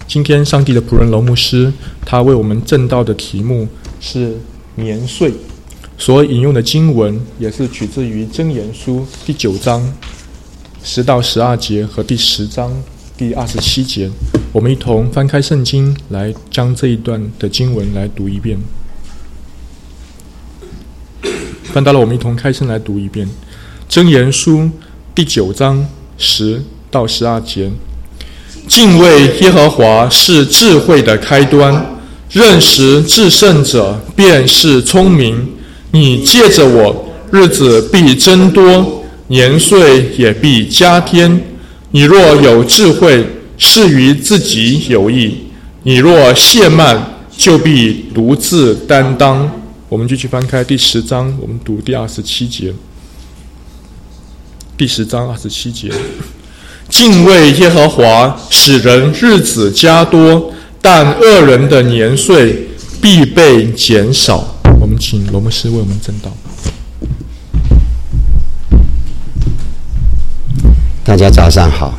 今天上帝的仆人龙牧师，他为我们证道的题目是年岁，所引用的经文也是取自于箴言书第9章10到12节和第10章第27节。我们一同翻开圣经来将这一段的经文来读一遍。翻到了，我们一同开声来读一遍。箴言书第9章10到12节。敬畏耶和华是智慧的开端，认识至圣者便是聪明。你借着我，日子必增多，年岁也必加添。你若有智慧，是于自己有益；你若懈慢，就必独自担当。我们继续翻开第10章，我们读第27节。第10章27节。敬畏耶和华使人日子加多，但恶人的年岁必被减少。我们请罗牧师为我们证道。 大家早上好，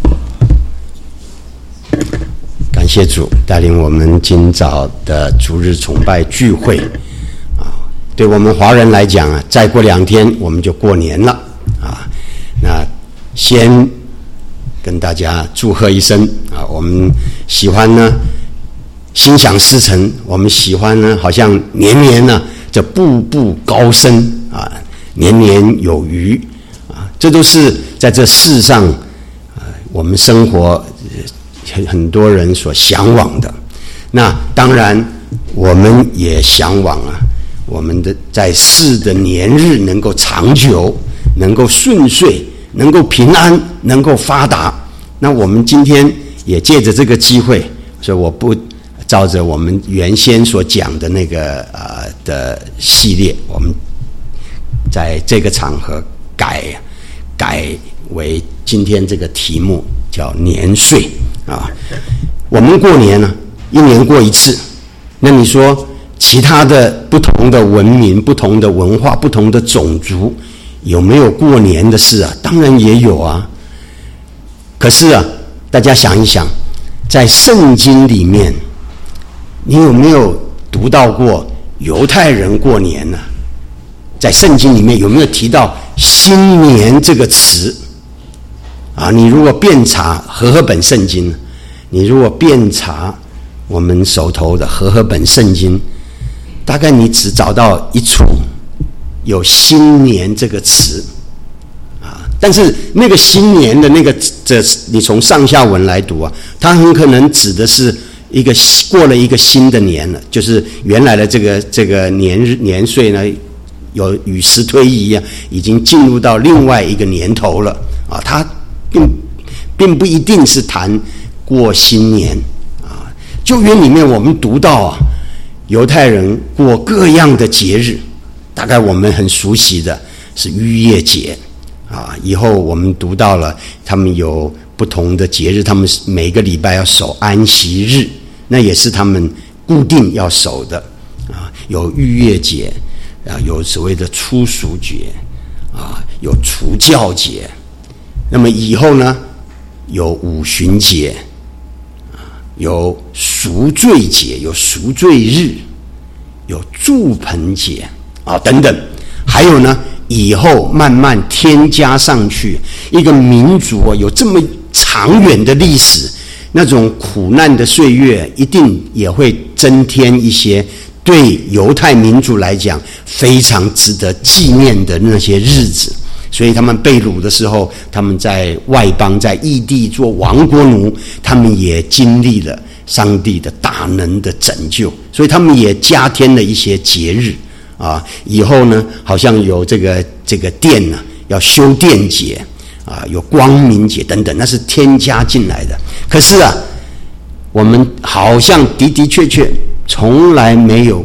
感谢主带领我们今早的主日崇拜聚会啊。对我们华人来讲啊，再过2天我们就过年了啊。那先跟大家祝贺一声啊！我们喜欢呢，心想事成；我们喜欢呢，好像年年呢，这步步高升啊，年年有余啊！这都是在这世上我们生活很多人所向往的。那当然，我们也向往啊，我们的在世的年日能够长久，能够顺遂，能够平安，能够发达。那我们今天也借着这个机会，所以我不照着我们原先所讲的那个的系列，我们在这个场合改为今天这个题目叫年岁啊。我们过年呢，1年过一次。那你说其他的不同的文明、不同的文化、不同的种族有没有过年的事啊？当然也有啊。可是啊，大家想一想，在圣经里面，你有没有读到过犹太人过年呢？在圣经里面有没有提到新年这个词啊？你如果遍查和合本圣经，你如果遍查我们手头的和合本圣经，大概你只找到一处有新年这个词啊。但是那个新年的那个你从上下文来读啊，它很可能指的是过了一个新的年了，就是原来的这个年岁呢，有与时推移啊，已经进入到另外一个年头了啊。它并不一定是谈过新年啊。旧约里面我们读到啊，犹太人过各样的节日，大概我们很熟悉的是逾越节啊。以后我们读到了他们有不同的节日，他们每个礼拜要守安息日，那也是他们固定要守的啊。有逾越节啊，有所谓的初熟节啊，有除酵节。那么以后呢，有五旬节啊，有赎罪节，有赎罪日，有住棚节啊等等。还有呢，以后慢慢添加上去，一个民族有这么长远的历史，那种苦难的岁月一定也会增添一些对犹太民族来讲非常值得纪念的那些日子。所以他们被掳的时候，他们在外邦在异地做亡国奴，他们也经历了上帝的大能的拯救，所以他们也加添了一些节日啊。以后呢，好像有这个殿呢要修殿节啊，有光明节等等，那是添加进来的。可是啊，我们好像的确从来没有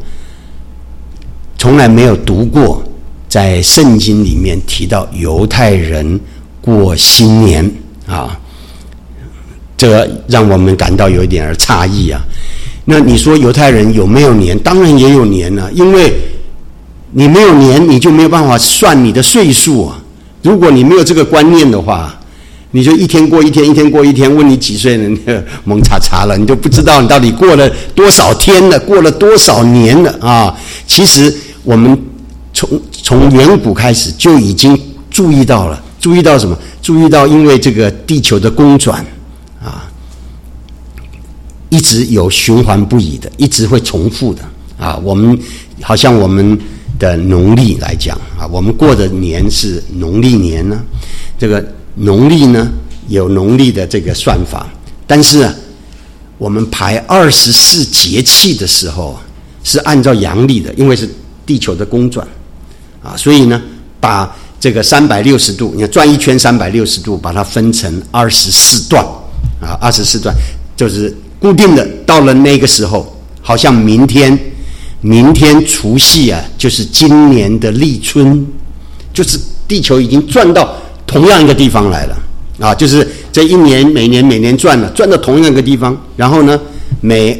读过在圣经里面提到犹太人过新年啊，这让我们感到有一点诧异啊。那你说犹太人有没有年？当然也有年啊，因为你没有年，你就没有办法算你的岁数啊。如果你没有这个观念的话， 你就一天过一天，一天过一天，问你几岁了，你蒙查查了，你就不知道你到底过了多少天了，过了多少年了啊！其实我们从远古开始就已经注意到了，注意到什么？注意到因为这个地球的公转啊，一直有循环不已的，一直会重复的啊。我们好像我们的农历来讲啊，我们过的年是农历年呢，这个农历呢有农历的这个算法，但是啊，我们排24节气的时候是按照阳历的，因为是地球的公转啊，所以呢，把这个360度，你看转一圈360度，把它分成24段啊，24段就是固定的。到了那个时候，好像明天除夕啊，就是今年的立春，就是地球已经转到同样一个地方来了啊，就是这一年每年转到同样一个地方，然后呢，每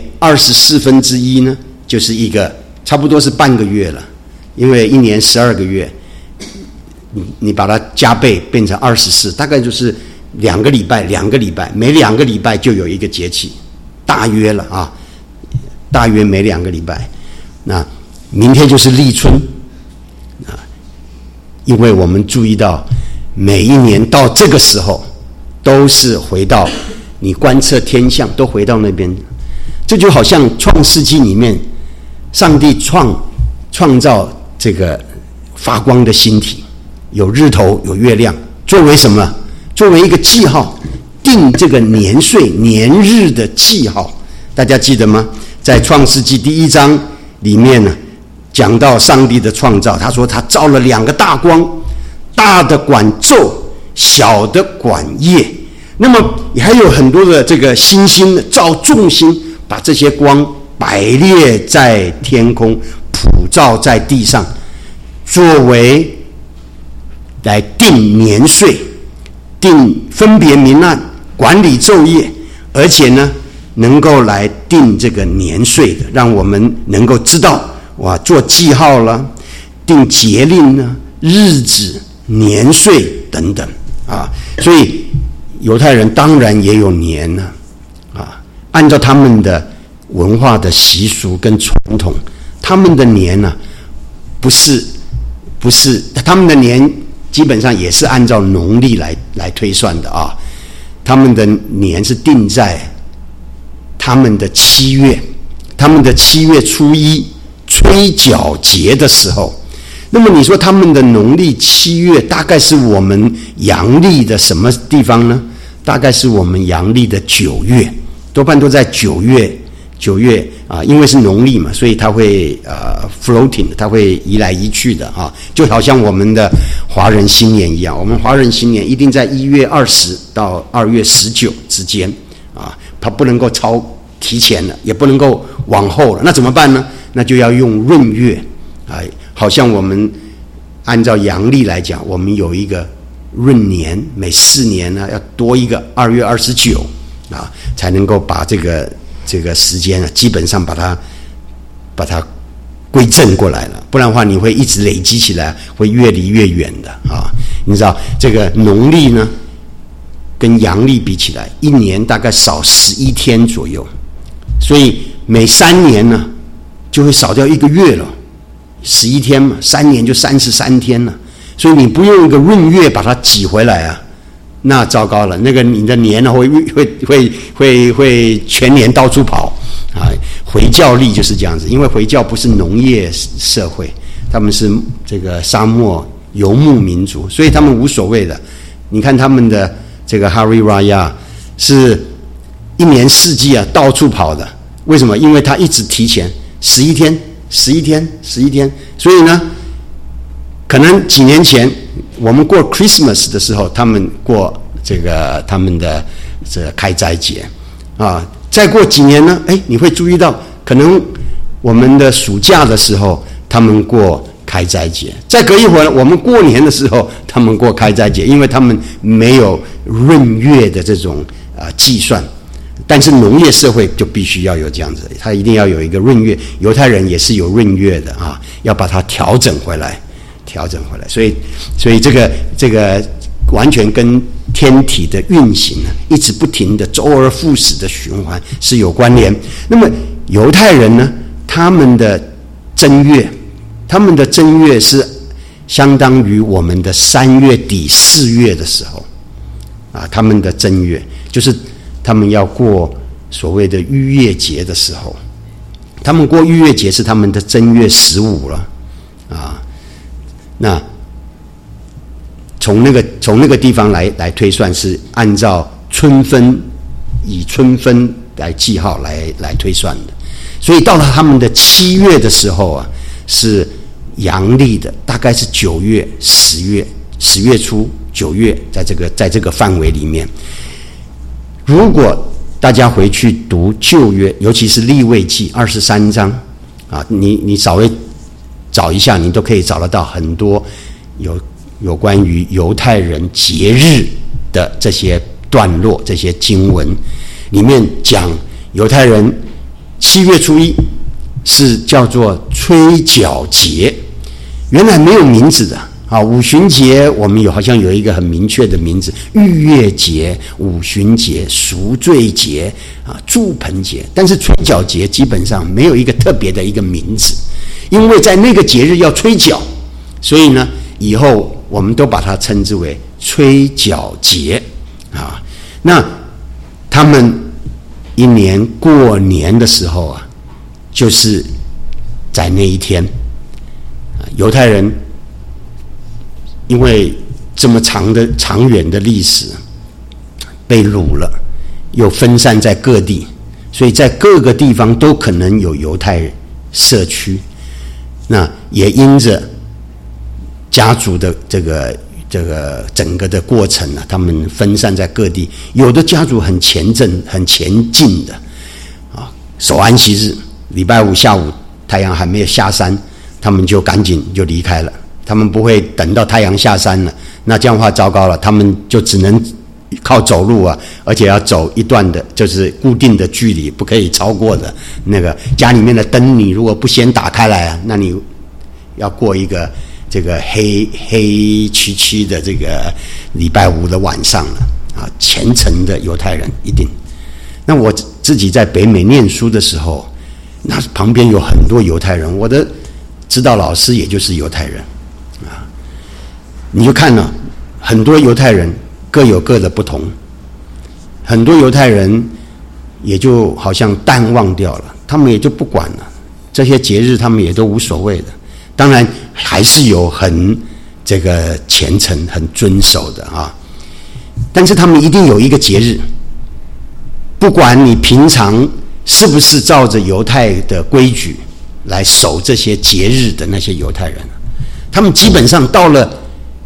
1/24呢，就是一个差不多是半个月了，因为一年12个月，你把它加倍变成24，大概就是2个礼拜，每2个礼拜就有一个节气，大约了啊，大约每2个礼拜。那明天就是立春啊，因为我们注意到每一年到这个时候都是回到你观测天象都回到那边，这就好像创世纪里面上帝创造这个发光的星体，有日头有月亮，作为什么？作为一个记号，定这个年岁年日的记号。大家记得吗？在创世纪第1章里面呢，讲到上帝的创造，他说他造了2个大光，大的管昼，小的管夜。那么也还有很多的这个星星，照众星，把这些光摆列在天空，普照在地上，作为来定年岁，定分别明暗，管理昼夜，而且呢能够来定这个年岁的，让我们能够知道哇，做记号了，定节令呢，日子、年岁等等啊。所以犹太人当然也有年呢啊，按照他们的文化的习俗跟传统，他们的年呢不是他们的年基本上也是按照农历来推算的啊。他们的年是定在他们的7月，他们的7月初1吹角节的时候。那么你说他们的农历7月大概是我们阳历的什么地方呢？大概是我们阳历的9月，多半都在9月啊，因为是农历嘛，所以它会floating， 它会移来移去的啊，就好像我们的华人新年一样，我们华人新年一定在1月20到2月19之间啊，它不能够提前了，也不能够往后了，那怎么办呢？那就要用闰月啊，好像我们按照阳历来讲，我们有一个闰年，每4年呢要多一个2月29啊，才能够把这个时间啊，基本上把它归正过来了，不然的话你会一直累积起来，会越离越远的啊。你知道这个农历呢，跟阳历比起来，一年大概少11天左右，所以每3年呢就会少掉1个月了，11天嘛，3年就33天了。所以你不用一个闰月把它挤回来啊，那糟糕了，那个你的年呢会全年到处跑啊。回教历就是这样子，因为回教不是农业社会，他们是这个沙漠游牧民族，所以他们无所谓的。你看他们的这个 Hari Raya 是一年4季啊到处跑的，为什么？因为他一直提前11天，所以呢，可能几年前我们过 Christmas 的时候，他们过这个他们的这个开斋节啊，再过几年呢，你会注意到，可能我们的暑假的时候，他们过开斋节，再隔一会儿，我们过年的时候，他们过开斋节，因为他们没有闰月的这种计算。但是农业社会就必须要有这样子，他一定要有一个闰月，犹太人也是有闰月的啊，要把它调整回来。所以这个完全跟天体的运行呢，一直不停的周而复始的循环是有关联。那么犹太人呢，他们的正月是相当于我们的3月底4月的时候啊，他们的正月就是他们要过所谓的逾越节的时候，他们过逾越节是他们的正月15了啊。那从那个地方来推算，是按照春分，以春分来记号来推算的。所以到了他们的7月的时候啊，是阳历的，大概是9月、10月初、9月，在这个范围里面。如果大家回去读旧约，尤其是利未记23章啊，你稍微找一下，你都可以找得到很多有关于犹太人节日的这些段落，这些经文里面讲犹太人7月初1是叫做吹角节，原来没有名字的啊。五旬节我们好像有一个很明确的名字，逾越节、五旬节、赎罪节啊、住棚节，但是吹角节基本上没有一个特别的一个名字，因为在那个节日要吹角，所以呢以后我们都把它称之为吹角节啊。那他们一年过年的时候啊，就是在那一天，犹太人因为这么长远的历史，被掳了，又分散在各地，所以在各个地方都可能有犹太社区。那也因着家族的这个整个的过程啊，他们分散在各地，有的家族很前进的啊，守安息日，礼拜5下午太阳还没有下山，他们就赶紧就离开了。他们不会等到太阳下山了，那这样的话糟糕了，他们就只能靠走路啊，而且要走一段的，就是固定的距离，不可以超过的。那个家里面的灯，你如果不先打开来啊，那你要过一个这个黑漆漆的这个礼拜5的晚上了啊！虔诚的犹太人一定。那我自己在北美念书的时候，那旁边有很多犹太人，我的指导老师也就是犹太人啊。你就看了很多犹太人各有各的不同，很多犹太人也就好像淡忘掉了，他们也就不管了，这些节日他们也都无所谓的。当然还是有很这个虔诚、很遵守的啊，但是他们一定有一个节日，不管你平常是不是照着犹太的规矩来守这些节日的那些犹太人，他们基本上到了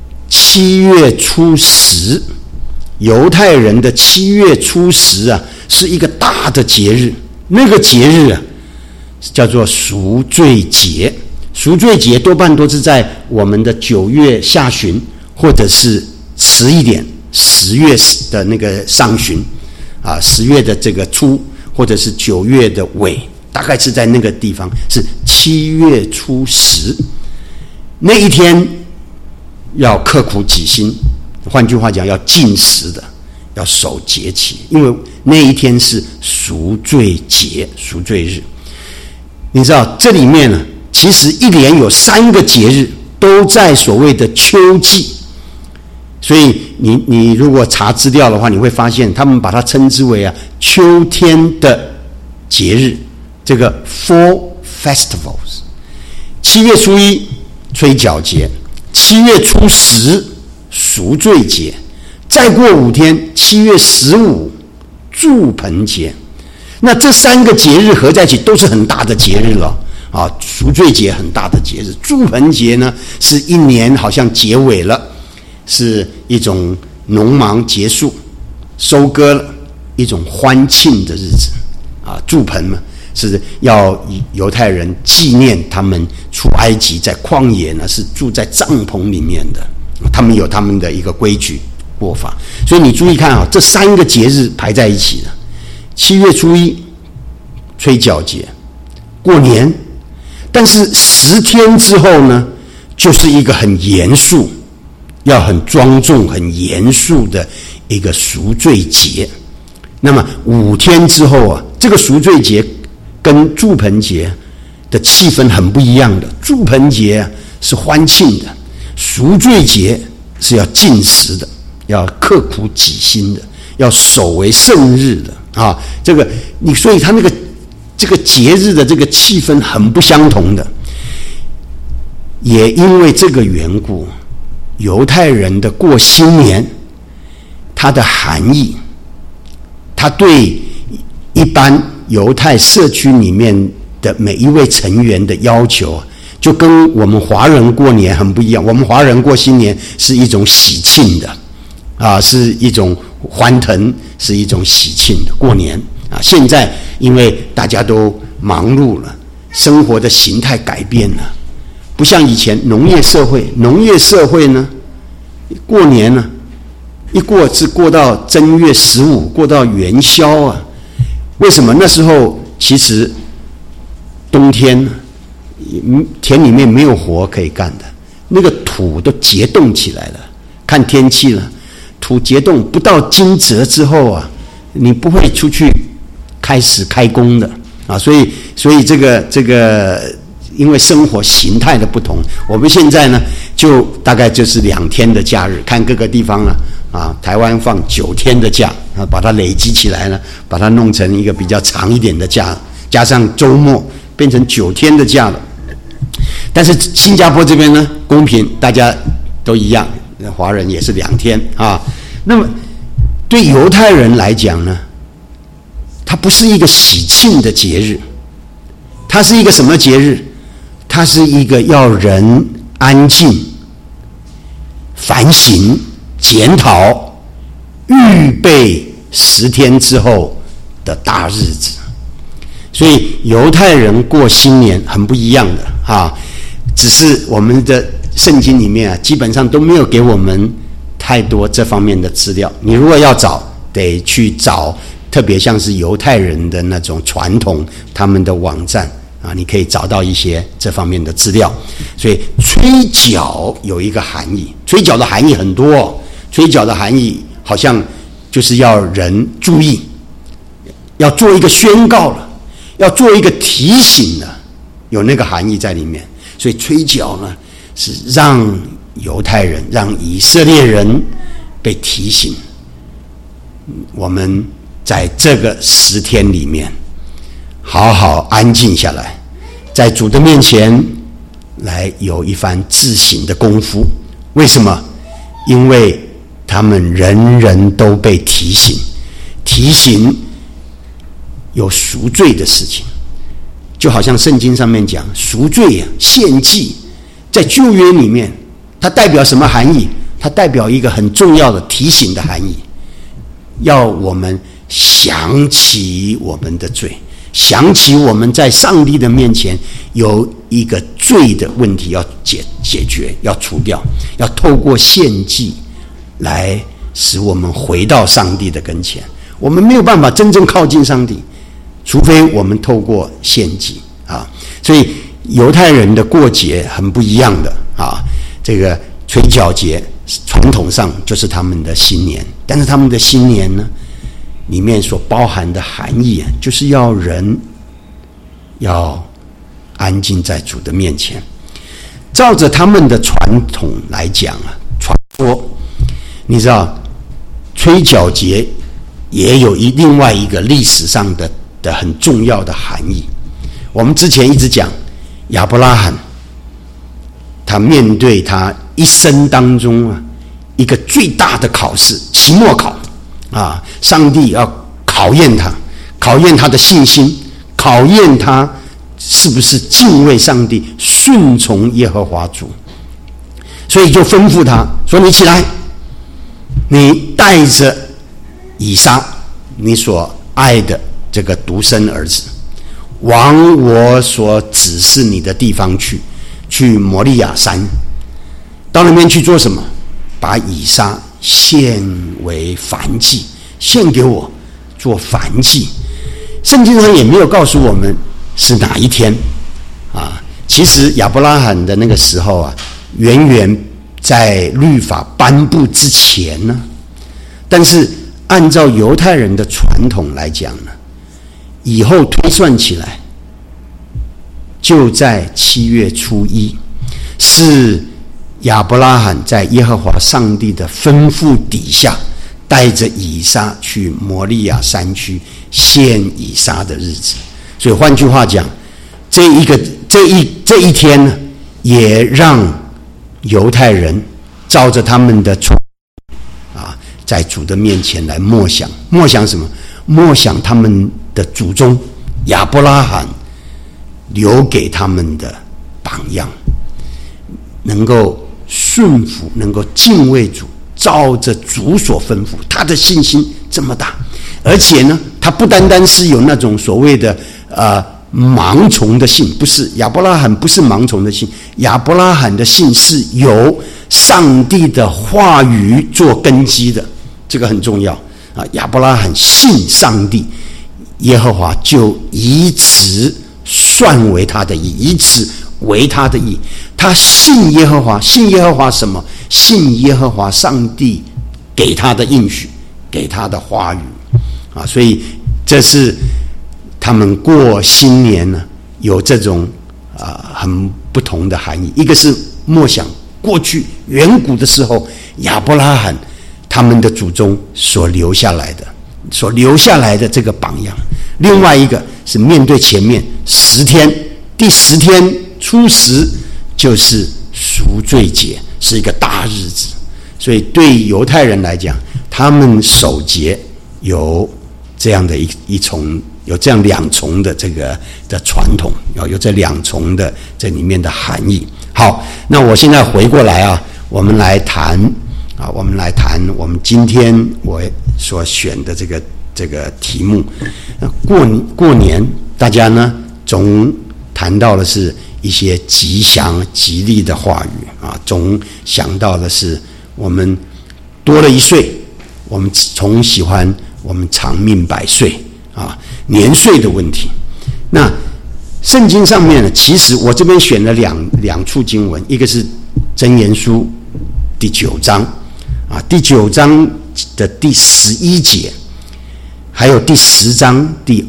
7月初10，犹太人的7月初10啊，是一个大的节日，那个节日啊叫做赎罪节。赎罪节多半都是在我们的9月下旬，或者是迟一点10月的那个上旬啊，10月的这个初，或者是9月的尾，大概是在那个地方，是7月初10那一天要刻苦己心，换句话讲要禁食的，要守节期，因为那一天是赎罪节、赎罪日。你知道这里面呢，其实一连有3个节日都在所谓的秋季，所以你如果查资料的话，你会发现他们把它称之为秋天的节日，这个 Fall Festivals。7月初1吹角节，7月初10赎罪节，再过5天7月15住棚节。那这3个节日合在一起都是很大的节日了啊！赎罪节很大的节日，住棚节呢是一年好像结尾了，是一种农忙结束、收割了一种欢庆的日子啊！住棚嘛，是要犹太人纪念他们出埃及，在旷野呢是住在帐篷里面的，他们有他们的一个规矩过法。所以你注意看啊，这3个节日排在一起的，7月初1吹角节，过年。但是10天之后呢，就是一个很严肃要很庄重、很严肃的一个赎罪节。那么5天之后啊，这个赎罪节跟住棚节的气氛很不一样的。住棚节是欢庆的，赎罪节是要禁食的，要刻苦己心的，要守为圣日的啊。所以他这个节日的这个气氛很不相同的。也因为这个缘故，犹太人的过新年，它的含义，它对一般犹太社区里面的每一位成员的要求，就跟我们华人过年很不一样。我们华人过新年是一种喜庆的啊，是一种欢腾，是一种喜庆的过年啊。现在因为大家都忙碌了，生活的形态改变了，不像以前农业社会呢，过年呢，一过是过到正月15，过到元宵啊。为什么？那时候其实冬天田里面没有活可以干的，那个土都结冻起来了，看天气了，土结冻，不到惊蛰之后啊，你不会出去开始开工的啊。所以这个因为生活形态的不同，我们现在呢就大概就是2天的假日，看各个地方啊，台湾放9天的假啊，把它累积起来呢，把它弄成一个比较长一点的假，加上周末变成9天的假了。但是新加坡这边呢公平，大家都一样，华人也是2天啊。那么对犹太人来讲呢，它不是一个喜庆的节日，它是一个什么节日？它是一个要人安静、反省、检讨、预备10天之后的大日子。所以犹太人过新年很不一样的啊，只是我们的圣经里面啊，基本上都没有给我们太多这方面的资料。你如果要找，得去找特别像是犹太人的那种传统，他们的网站啊，你可以找到一些这方面的资料。所以吹角有一个含义，吹角的含义很多，吹角的含义好像就是要人注意，要做一个宣告了，要做一个提醒了，有那个含义在里面。所以吹角呢，是让犹太人、让以色列人被提醒，我们在这个10天里面好好安静下来，在主的面前来有一番自省的功夫。为什么？因为他们人人都被提醒有赎罪的事情。就好像圣经上面讲赎罪啊，献祭，在旧约里面它代表什么含义？它代表一个很重要的提醒的含义，要我们想起我们的罪，想起我们在上帝的面前有一个罪的问题要解决，要除掉，要透过献祭来使我们回到上帝的跟前。我们没有办法真正靠近上帝，除非我们透过献祭啊。所以犹太人的过节很不一样的啊。这个吹角节传统上就是他们的新年，但是他们的新年呢，里面所包含的含义就是要人要安静在主的面前。照着他们的传统来讲啊，传说你知道吹角节也有另外一个历史上的很重要的含义。我们之前一直讲亚伯拉罕，他面对他一生当中一个最大的考试，期末考啊，上帝要考验他的信心，考验他是不是敬畏上帝，顺从耶和华主。所以就吩咐他说：“你起来，你带着以撒，你所爱的这个独生儿子，往我所指示你的地方去摩利亚山。到那边去做什么？把以撒献为燔祭，献给我做燔祭。”圣经上也没有告诉我们是哪一天啊。其实亚伯拉罕的那个时候啊，远远在律法颁布之前呢，但是按照犹太人的传统来讲呢，以后推算起来，就在7月初1，是亚伯拉罕在耶和华上帝的吩咐底下，带着以撒去摩利亚山区献以撒的日子。所以换句话讲，这一天呢，也让犹太人照着他们的传在主的面前来默想什么？默想他们的祖宗亚伯拉罕留给他们的榜样，能够顺服，能够敬畏主，照着主所吩咐，他的信心这么大，而且呢，他不单单是有那种所谓的盲从的信，不是，亚伯拉罕不是盲从的信，亚伯拉罕的信是由上帝的话语做根基的，这个很重要啊！亚伯拉罕信上帝，耶和华就以此算为他的义，以此为他的义。他信耶和华，信耶和华什么？信耶和华上帝给他的应许，给他的话语啊！所以这是他们过新年呢，有这种很不同的含义。一个是默想过去远古的时候，亚伯拉罕他们的祖宗所留下来的这个榜样；另外一个是面对前面10天，第10天初10就是赎罪节，是一个大日子。所以对犹太人来讲，他们守节有这样的一重，有这样2重的这个的传统，有这2重的这里面的含义。好，那我现在回过来我们来谈我们今天我所选的这个题目。过年大家呢总谈到的是一些吉祥吉利的话语总想到的是我们多了1岁，我们总喜欢我们长命100岁年岁的问题。那圣经上面呢，其实我这边选了两处经文，一个是箴言书第9章第9章的第11节，还有第10章第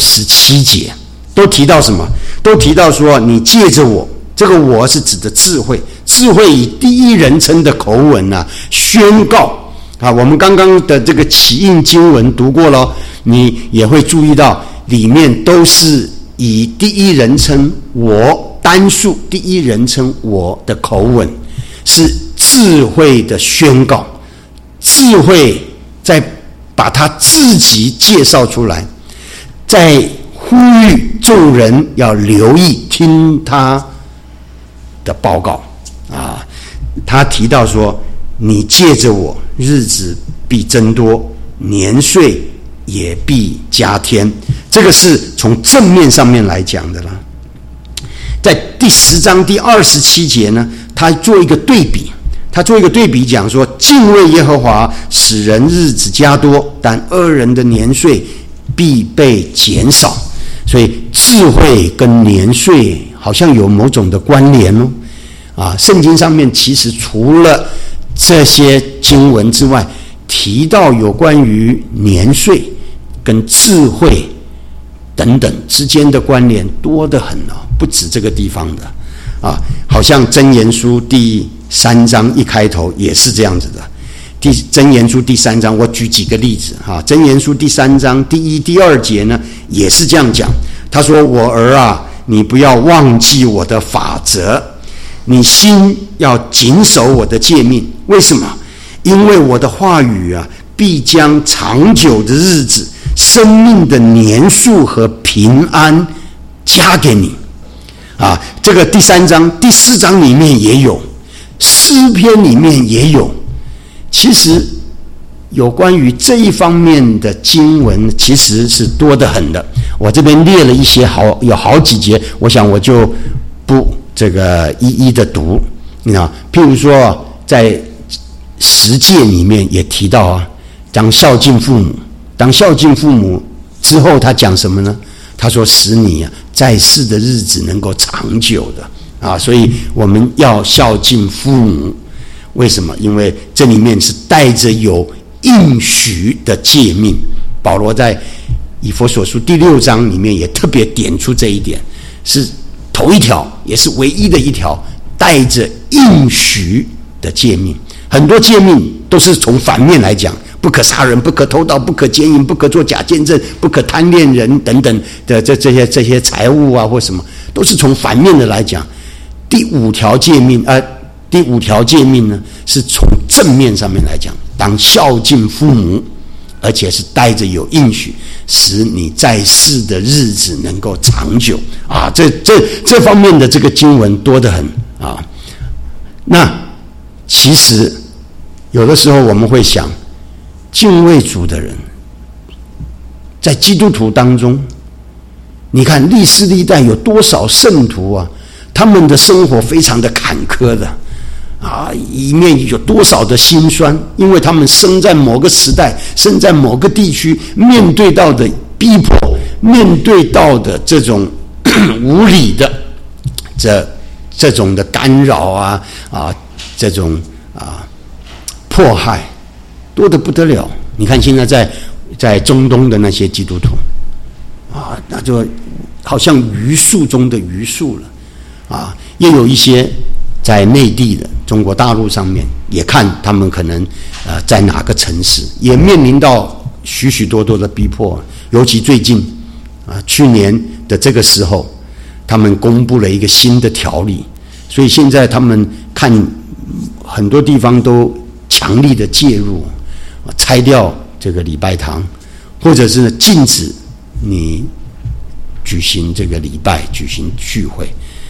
27节，都提到什么？都提到说，你借着我，这个我是指的智慧，智慧以第一人称的口吻宣告我们刚刚的这个起印经文读过了，你也会注意到里面都是以第一人称我，单数第一人称我的口吻，是智慧的宣告，智慧在把他自己介绍出来，在呼吁众人要留意听他的报告他提到说，你借着我，日子必增多，年岁也必加添。这个是从正面上面来讲的啦。在第10章第27节呢，他做一个对比，讲说，敬畏耶和华使人日子加多，但恶人的年岁必被减少。所以智慧跟年岁好像有某种的关联圣经上面其实除了这些经文之外，提到有关于年岁跟智慧等等之间的关联多得很不止这个地方的好像箴言书第3章一开头也是这样子的。箴言书第3章，我举几个例子箴言书第3章第1、第2节呢，也是这样讲。他说：“我儿你不要忘记我的法则，你心要谨守我的诫命。为什么？因为我的话语必将长久的日子、生命的年数和平安加给你。”这个第3章、第4章里面也有，诗篇里面也有。其实有关于这一方面的经文其实是多得很的。我这边列了一些有好几节，我想我就不一一的读。譬如说在10诫里面也提到当孝敬父母之后，他讲什么呢？他说使你在世的日子能够长久的所以我们要孝敬父母。 为什么？因为这里面是带着有应许的诫命。保罗在以弗所书第6章里面也特别点出这一点，是头一条，也是唯一的一条带着应许的诫命。很多诫命都是从反面来讲，不可杀人，不可偷盗，不可奸淫，不可作假见证，不可贪恋人等等的这些财物啊或什么，都是从反面的来讲。第五条诫命呢，是从正面上面来讲，当孝敬父母，而且是带着有应许，使你在世的日子能够长久啊！这方面的这个经文多得很啊。那其实有的时候我们会想，敬畏主的人，在基督徒当中，你看历世历代有多少圣徒啊，他们的生活非常的坎坷的啊，里面有多少的辛酸，因为他们生在某个时代，生在某个地区，面对到的逼迫，面对到的这种无理的这种的干扰啊这种迫害多得不得了。你看现在在中东的那些基督徒啊，那就好像余数中的余数了啊，也有一些在内地的中国大陆上面，也看他们可能在哪个城市也面临到许许多多的逼迫。尤其最近去年的这个时候，他们公布了一个新的条例，所以现在他们看很多地方都强力的介入，拆掉这个礼拜堂，或者是禁止你举行这个礼拜，举行聚会，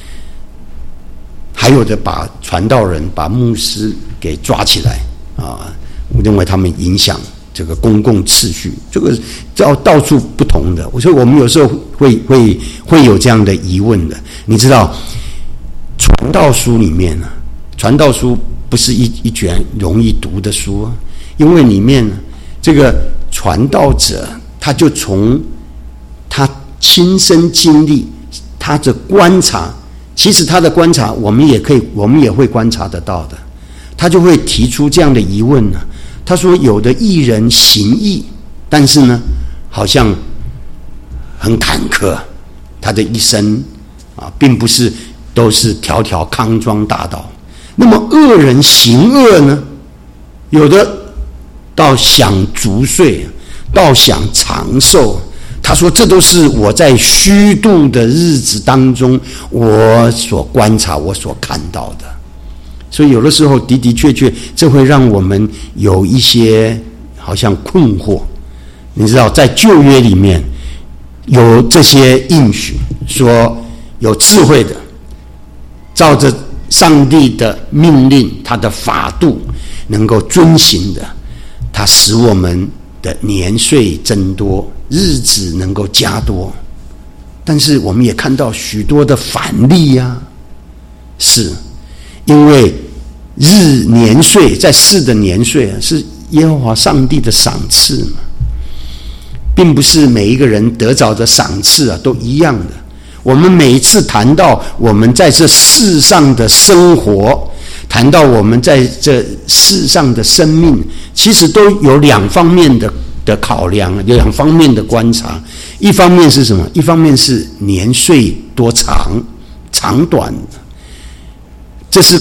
还有的把传道人、把牧师给抓起来啊，我认为他们影响这个公共秩序，这个到处不同的。所以我们有时候会有这样的疑问的。你知道，传道书里面呢，传道书不是一卷容易读的书啊，因为里面这个传道者他就从他亲身经历，他的观察，其实他的观察我们也会观察得到的，他就会提出这样的疑问呢。他说有的义人行义，但是呢好像很坎坷，他的一生并不是都是条条康庄大道。那么恶人行恶呢，有的到享足岁，到享长寿。他说这都是我在虚度的日子当中我所观察我所看到的。所以有的时候的确这会让我们有一些好像困惑。你知道在旧约里面有这些应许，说有智慧的照着上帝的命令，他的法度能够遵行的，他使我们的年岁增多，日子能够加多。但是我们也看到许多的反例啊，是因为年岁在世的年岁是耶和华上帝的赏赐嘛，并不是每一个人得着的赏赐都一样的。我们每一次谈到我们在这世上的生活，谈到我们在这世上的生命，其实都有两方面的考量，有两方面的观察。一方面是什么？一方面是年岁多长短，这是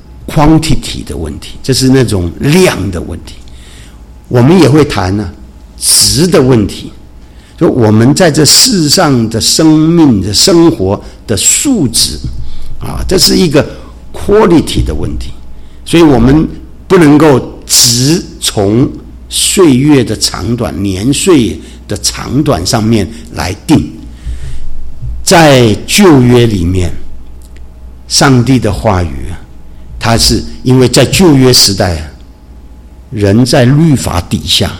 quantity 的问题，这是那种量的问题。我们也会谈值的问题，就我们在这世上的生命的生活的素质这是一个 quality 的问题。所以我们不能够只从岁月的长短、年岁的长短上面来定。在旧约里面，上帝的话语它是因为在旧约时代，人在律法底下，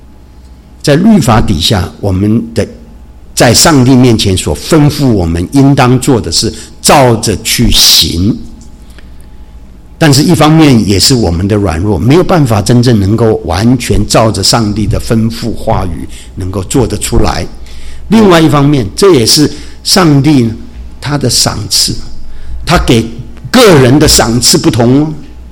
我们的在上帝面前所吩咐我们应当做的是照着去行。但是一方面也是我们的软弱，没有办法真正能够完全照着上帝的吩咐话语能够做得出来。另外一方面，这也是上帝他的赏赐，他给个人的赏赐不同。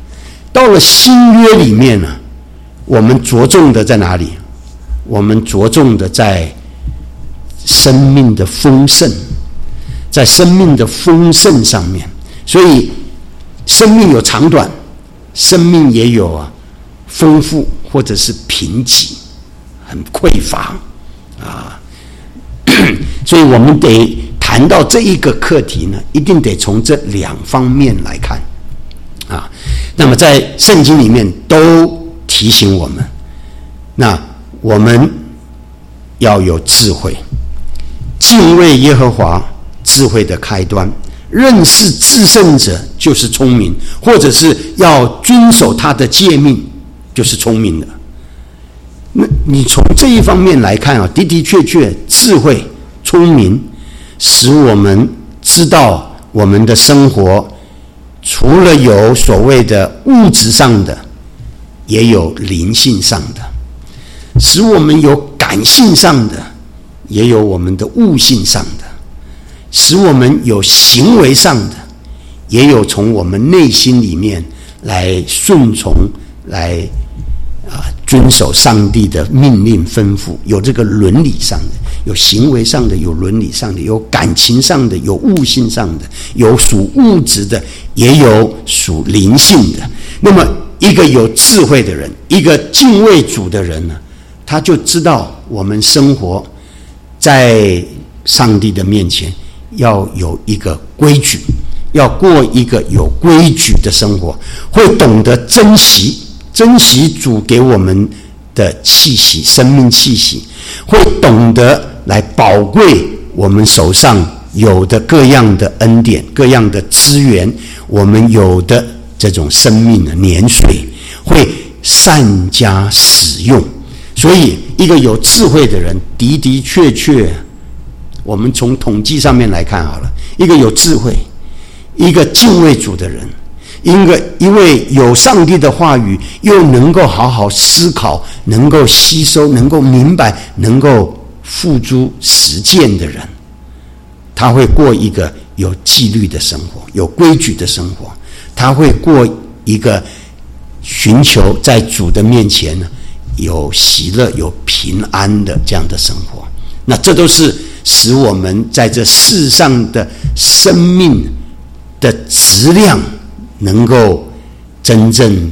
到了新约里面呢，我们着重的在哪里？我们着重的在生命的丰盛，在生命的丰盛上面。所以生命有长短，生命也有丰富或者是贫瘠，很匮乏啊。所以我们得谈到这一个课题呢，一定得从这两方面来看啊。那么在圣经里面都提醒我们，那我们要有智慧，敬畏耶和华，智慧的开端。认识至圣者就是聪明，或者是要遵守他的诫命就是聪明的。那你从这一方面来看的的确智慧聪明使我们知道我们的生活除了有所谓的物质上的，也有灵性上的，使我们有感性上的，也有我们的悟性上的，使我们有行为上的，也有从我们内心里面来顺从，来遵守上帝的命令吩咐，有这个伦理上的，有行为上的，有伦理上的，有感情上的，有悟性上的，有属物质的，也有属灵性的。那么一个有智慧的人，一个敬畏主的人呢，他就知道我们生活在上帝的面前要有一个规矩，要过一个有规矩的生活，会懂得珍惜主给我们的气息，生命气息，会懂得来宝贵我们手上有的各样的恩典，各样的资源，我们有的这种生命的年岁，会善加使用。所以一个有智慧的人的确，我们从统计上面来看好了，一个有智慧，一个敬畏主的人，一位有上帝的话语又能够好好思考，能够吸收，能够明白，能够付诸实践的人，他会过一个有纪律的生活，有规矩的生活，他会过一个寻求在主的面前呢有喜乐有平安的这样的生活。那这都是使我们在这世上的生命的质量能够真正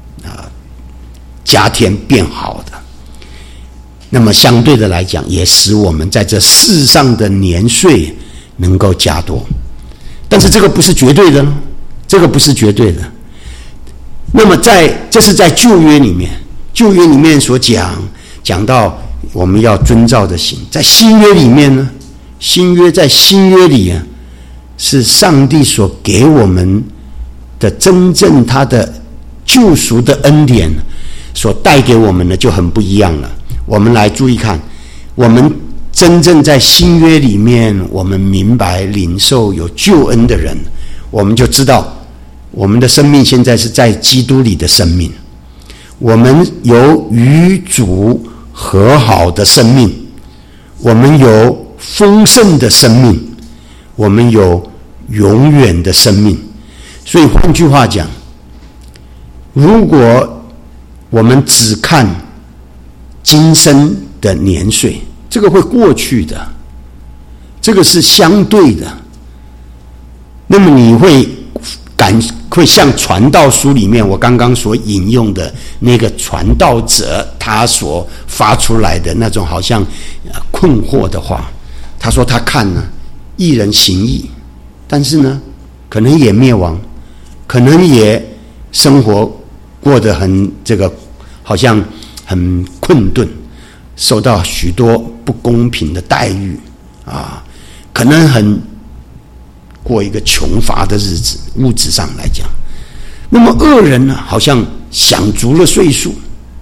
加添变好的。那么相对的来讲，也使我们在这世上的年岁能够加多。但是这个不是绝对的，这个不是绝对的。那么这是在旧约里面所讲到我们要遵照的行。在新约里面呢，在新约里啊，是上帝所给我们的真正他的救赎的恩典所带给我们的就很不一样了。我们来注意看，我们真正在新约里面，我们明白领受有救恩的人，我们就知道我们的生命现在是在基督里的生命，我们有与主和好的生命，我们有丰盛的生命，我们有永远的生命。所以换句话讲，如果我们只看今生的年岁，这个会过去的，这个是相对的。那么你会像传道书里面我刚刚所引用的那个传道者他所发出来的那种好像困惑的话，他说他看呢，义人行义，但是呢可能也灭亡，可能也生活过得很好像很困顿，受到许多不公平的待遇可能很过一个穷乏的日子，物质上来讲。那么恶人呢，好像享足了岁数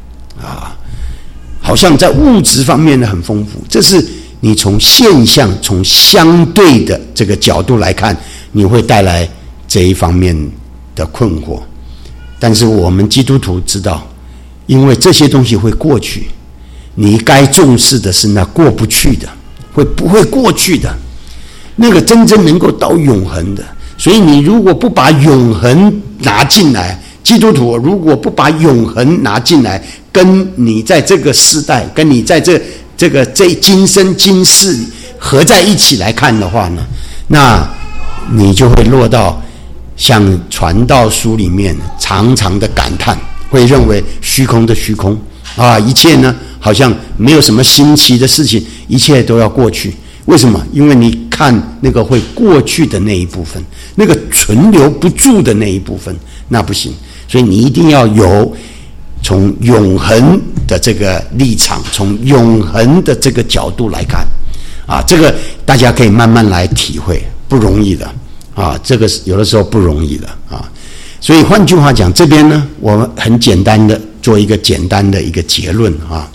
好像在物质方面呢很丰富。这是你从现象从相对的这个角度来看，你会带来这一方面的困惑。但是我们基督徒知道，因为这些东西会过去，你该重视的是那过不去的，不会过去的，那个真正能够到永恒的。所以你如果不把永恒拿进来， 基督徒如果不把永恒拿进来，跟你在这个世代，跟你在这今生今世合在一起来看的话呢，那你就会落到像传道书里面常常的感叹，会认为虚空的虚空啊，一切呢好像没有什么新奇的事情，一切都要过去。为什么？因为你看那个会过去的那一部分，那个存留不住的那一部分，那不行。所以你一定要有从永恒的这个立场，从永恒的这个角度来看啊，这个大家可以慢慢来体会，不容易的啊，这个有的时候不容易的啊。所以换句话讲，这边呢，我们很简单的做一个简单的一个结论啊，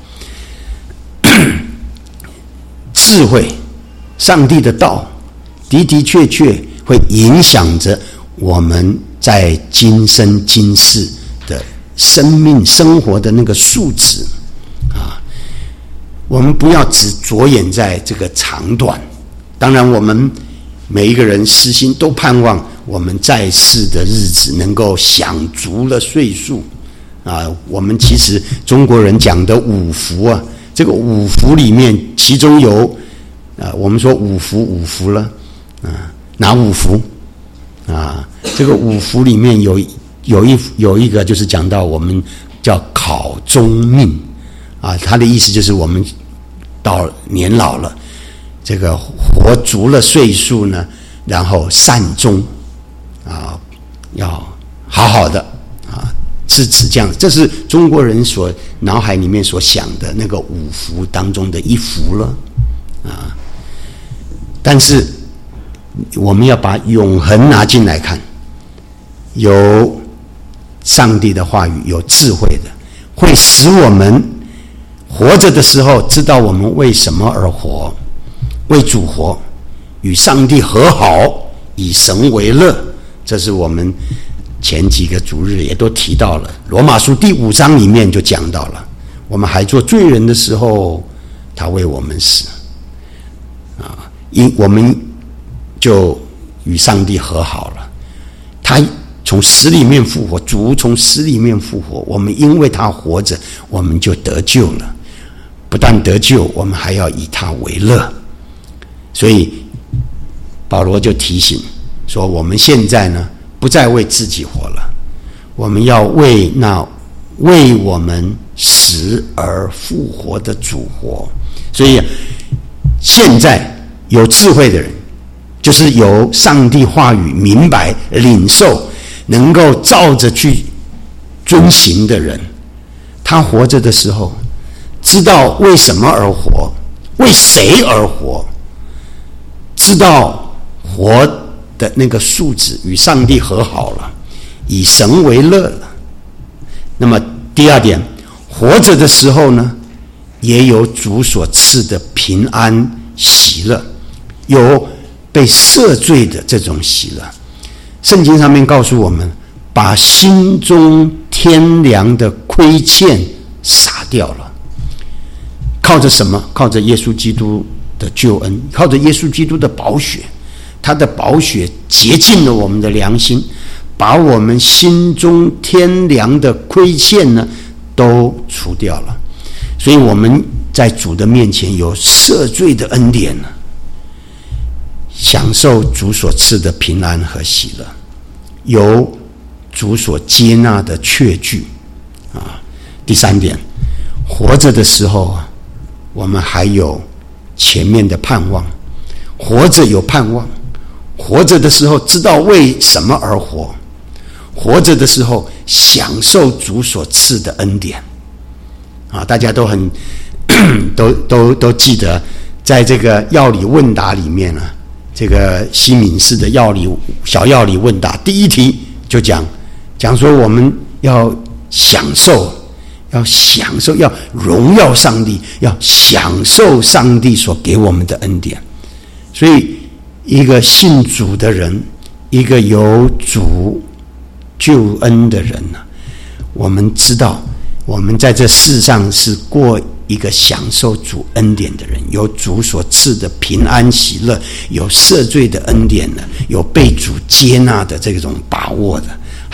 智慧。上帝的道的的确确会影响着我们在今生今世的生命生活的那个素质啊。我们不要只着眼在这个长短，当然我们每一个人私心都盼望我们在世的日子能够享足了岁数啊。我们其实中国人讲的五福啊，这个五福里面其中有我们说五福了啊，哪五福啊？这个五福里面有一个就是讲到我们叫考终命啊，他的意思就是我们到年老了，这个活足了岁数呢，然后善终啊，要好好的啊，是指这样，这是中国人所脑海里面所想的那个五福当中的一福了啊。但是我们要把永恒拿进来看，有上帝的话语，有智慧的，会使我们活着的时候知道我们为什么而活，为主活，与上帝和好，以神为乐。这是我们前几个主日也都提到了，罗马书第5章里面就讲到了，我们还做罪人的时候，他为我们死啊，我们就与上帝和好了。他从死里面复活，主从死里面复活，我们因为他活着，我们就得救了。不但得救，我们还要以他为乐。所以保罗就提醒说，我们现在呢，不再为自己活了，我们要为那为我们死而复活的主活。所以现在有智慧的人，就是有上帝话语明白领受，能够照着去遵行的人，他活着的时候知道为什么而活，为谁而活，知道活的那个素质，与上帝和好了，以神为乐了。那么第二点，活着的时候呢，也有主所赐的平安喜乐，有被赦罪的这种喜乐。圣经上面告诉我们，把心中天良的亏欠洒掉了。靠着什么？靠着耶稣基督的救恩，靠着耶稣基督的宝血，他的宝血洁净了我们的良心，把我们心中天良的亏欠呢都除掉了。所以我们在主的面前有赦罪的恩典呢，享受主所赐的平安和喜乐，有主所接纳的确据啊。第三点，活着的时候啊，我们还有前面的盼望，活着有盼望，活着的时候知道为什么而活，活着的时候享受主所赐的恩典啊。大家都很都记得，在这个药理问答里面呢，这个西敏寺的小药理问答第一题就讲说，我们要享受，要荣耀上帝，要享受上帝所给我们的恩典。所以一个信主的人，一个有主救恩的人呢，我们知道我们在这世上是过一个享受主恩典的人，有主所赐的平安喜乐，有赦罪的恩典呢，有被主接纳的这种把握的，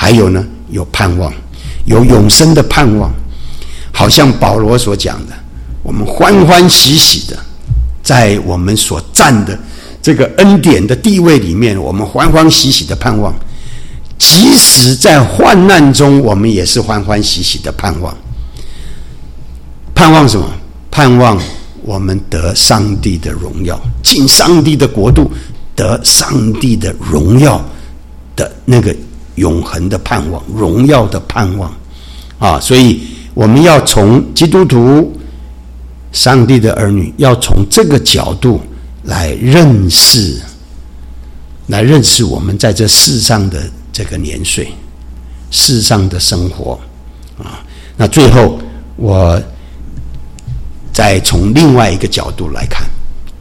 还有呢，有盼望，有永生的盼望。好像保罗所讲的，我们欢欢喜喜的在我们所站的这个恩典的地位里面，我们欢欢喜喜的盼望，即使在患难中，我们也是欢欢喜喜的盼望。盼望什么？盼望我们得上帝的荣耀，进上帝的国度，得上帝的荣耀的那个永恒的盼望，荣耀的盼望啊！所以我们要从基督徒、上帝的儿女，要从这个角度来认识我们在这世上的这个年岁，世上的生活啊。那最后我再从另外一个角度来看，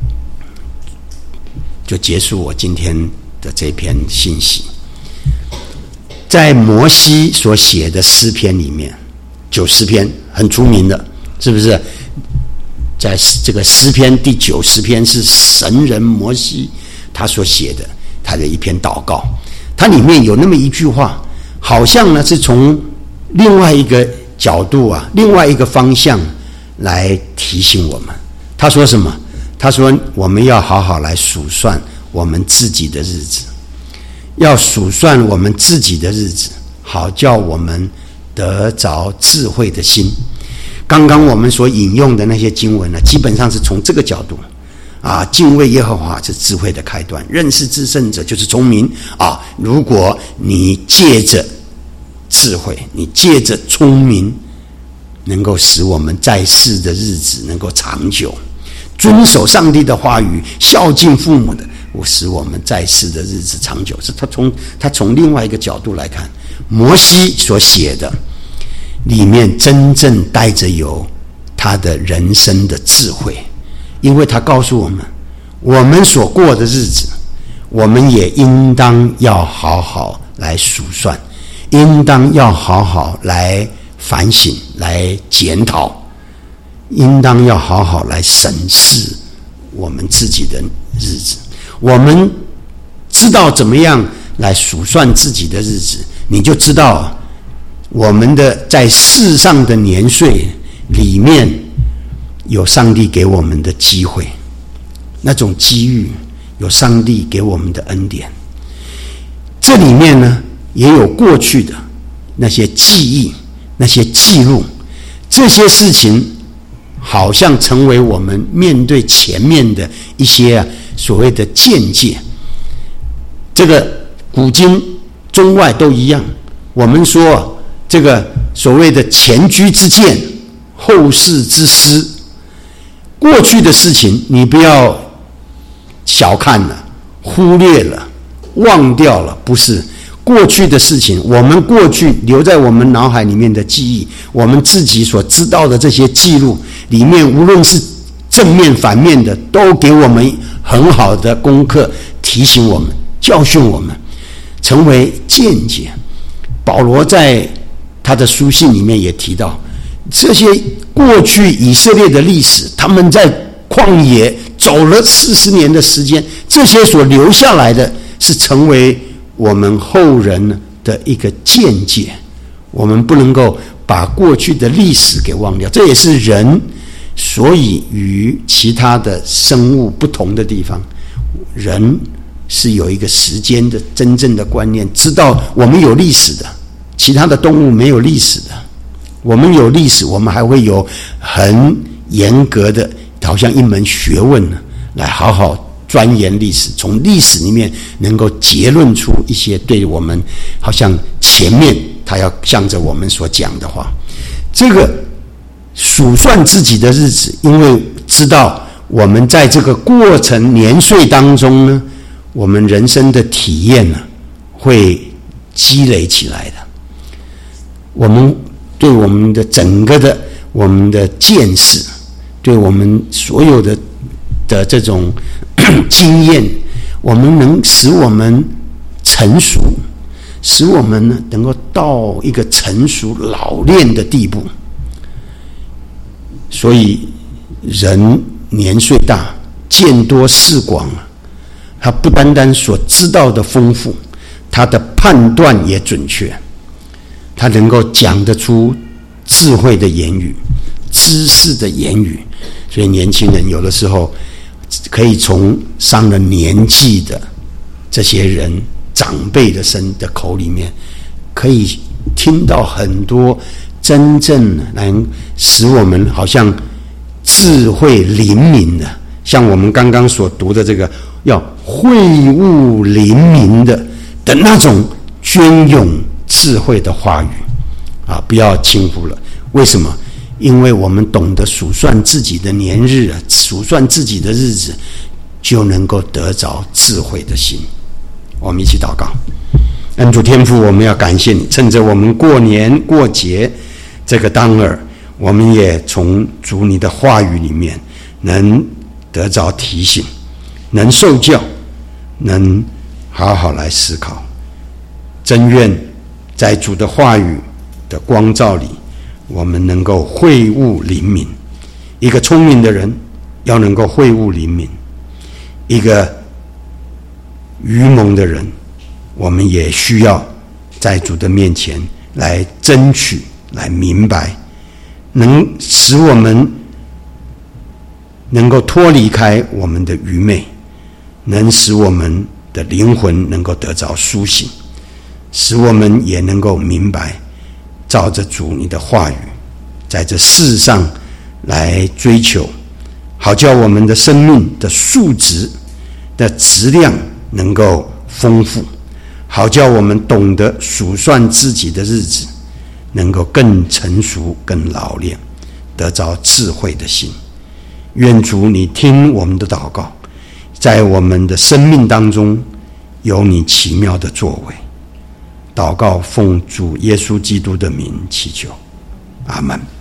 就结束我今天的这篇信息。在摩西所写的诗篇里面，90篇很出名的，是不是？在这个诗篇第90篇是神人摩西他所写的，他的一篇祷告。它里面有那么一句话，好像呢是从另外一个角度啊，另外一个方向来提醒我们。他说什么？他说我们要好好来数算我们自己的日子，要数算我们自己的日子，好叫我们得着智慧的心。刚刚我们所引用的那些经文呢，基本上是从这个角度啊，敬畏耶和华是智慧的开端，认识至圣者就是聪明啊。如果你借着智慧，你借着聪明，能够使我们在世的日子能够长久，遵守上帝的话语，孝敬父母的，使我们在世的日子长久。是他从另外一个角度来看，摩西所写的里面真正带着有他的人生的智慧，因为他告诉我们，我们所过的日子，我们也应当要好好来数算，应当要好好来反省，来检讨，应当要好好来审视我们自己的日子。我们知道怎么样来数算自己的日子，你就知道我们的在世上的年岁里面有上帝给我们的机会，那种机遇，有上帝给我们的恩典。这里面呢也有过去的那些记忆，那些记录，这些事情好像成为我们面对前面的一些所谓的见解。这个古今中外都一样，我们说这个所谓的前车之鉴，后世之师，过去的事情你不要小看了，忽略了，忘掉了，不是。过去的事情，我们过去留在我们脑海里面的记忆，我们自己所知道的这些记录里面，无论是正面反面的，都给我们很好的功课，提醒我们，教训我们，成为见解。保罗在他的书信里面也提到，这些过去以色列的历史，他们在旷野走了40年的时间，这些所留下来的是成为我们后人的一个见解。我们不能够把过去的历史给忘掉，这也是人所以与其他的生物不同的地方。人是有一个时间的真正的观念，知道我们有历史的，其他的动物没有历史的。我们有历史，我们还会有很严格的，好像一门学问呢，来好好钻研历史，从历史里面能够结论出一些对我们好像前面他要向着我们所讲的话。这个数算自己的日子，因为知道我们在这个过程年岁当中呢，我们人生的体验呢会积累起来的。我们对我们的整个的我们的见识，对我们所有的这种经验，我们能使我们成熟，使我们呢能够到一个成熟老练的地步。所以人年岁大，见多识广，他不单单所知道的丰富，他的判断也准确。 他能够讲得出智慧的言语、知识的言语。所以年轻人有的时候可以从上了年纪的这些人长辈的口里面，可以听到很多真正能使我们好像智慧灵敏的，像我们刚刚所读的这个要会悟灵敏的那种隽永智慧的话语啊，不要轻忽了。为什么？因为我们懂得数算自己的年日啊，数算自己的日子，就能够得着智慧的心。我们一起祷告。恩主天父，我们要感谢你，趁着我们过年过节这个当儿，我们也从主你的话语里面能得着提醒，能受教，能好好来思考。真愿在主的话语的光照里，我们能够会悟灵敏。一个聪明的人要能够会悟灵敏，一个愚蒙的人，我们也需要在主的面前来争取，来明白，能使我们能够脱离开我们的愚昧，能使我们的灵魂能够得着苏醒，使我们也能够明白，照着主你的话语，在这世上来追求，好叫我们的生命的数值的质量能够丰富，好叫我们懂得数算自己的日子，能够更成熟、更老练，得着智慧的心。愿主你听我们的祷告，在我们的生命当中有你奇妙的作为。祷告奉主耶稣基督的名祈求，阿们。